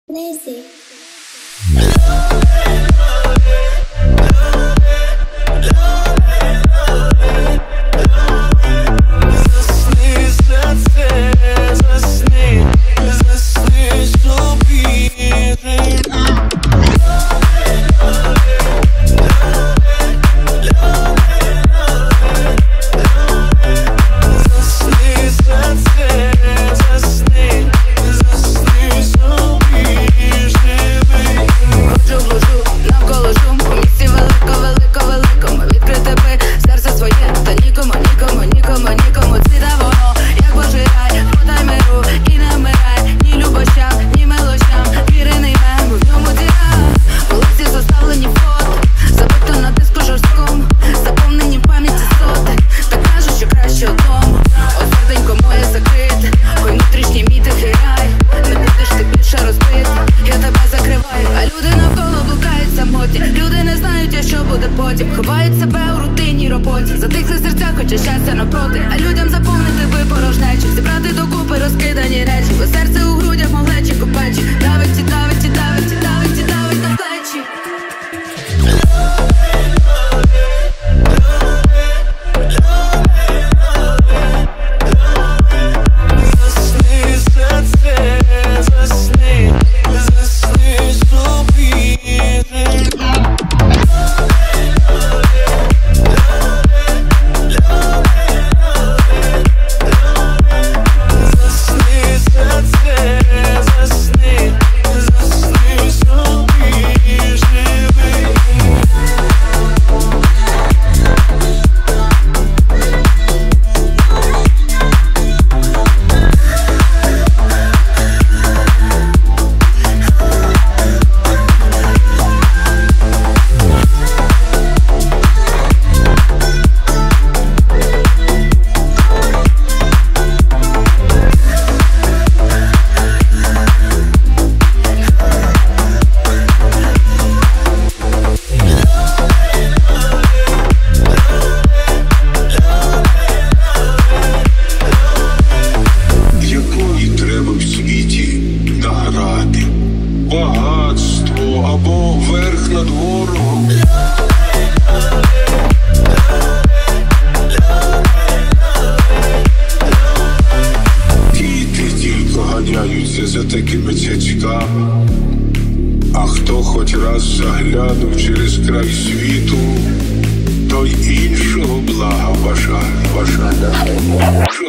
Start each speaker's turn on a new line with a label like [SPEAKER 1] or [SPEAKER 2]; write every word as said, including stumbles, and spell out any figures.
[SPEAKER 1] Lazy.
[SPEAKER 2] Ховають себе у рутинній роботі, затихли серця, хоча щастя навпроти. А людям заповнити би порожнечі, зібрати докупи розкидані речі, бо серце у грудях малечі копечі. Давить і давить і давить і давить і давить на плечі.
[SPEAKER 3] Багатство або верх над ворогом. Діти тільки ганяються за такими цяцьками, а хто хоч раз заглянув через край світу, той іншого блага бажає, бажає.